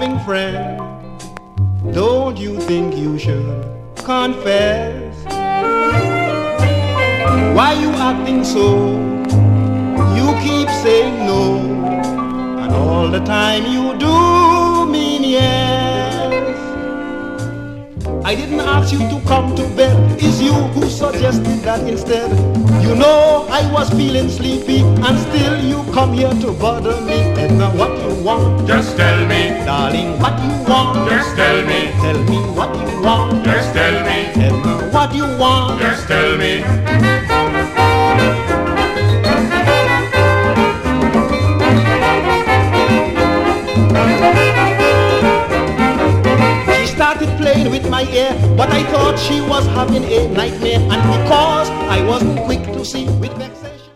darling friend, don't you think you should confess? Why you acting so? You keep saying no, and all the time you do mean yes. I didn't ask you to come to bed, it's you who suggested that instead. You know I was feeling sleepy, and still you come here to bother me. Edna, what you want? Just tell me. Darling, what you want? Just tell me. Tell me what you want. Just tell me. Edna, what you want? Just tell me. Started playing with my ear, but I thought she was having a nightmare, and because I wasn't quick to see with vexation